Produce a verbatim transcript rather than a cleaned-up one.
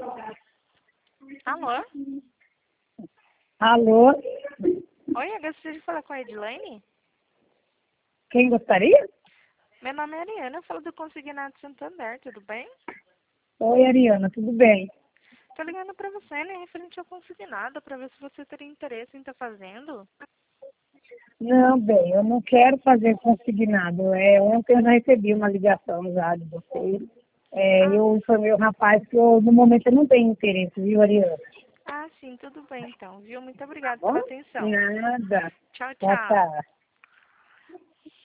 Alô? Alô? Oi, eu gostaria de falar com a Edilane. Quem gostaria? Meu nome é Ariana, eu falo do Consignado Santander, tudo bem? Oi, Ariana, tudo bem? Tô ligando pra você, né, referente ao consignado, pra ver se você teria interesse em estar fazendo. Não, bem, eu não quero fazer consignado. É, ontem eu já recebi uma ligação já de vocês. É, Ah, eu informei o rapaz que eu, no momento eu não tenho interesse, viu, Ariana? ah, sim, tudo bem então, viu? Muito Tá obrigada bom? pela atenção. Nada. Tchau, Tchau, tchau. tchau.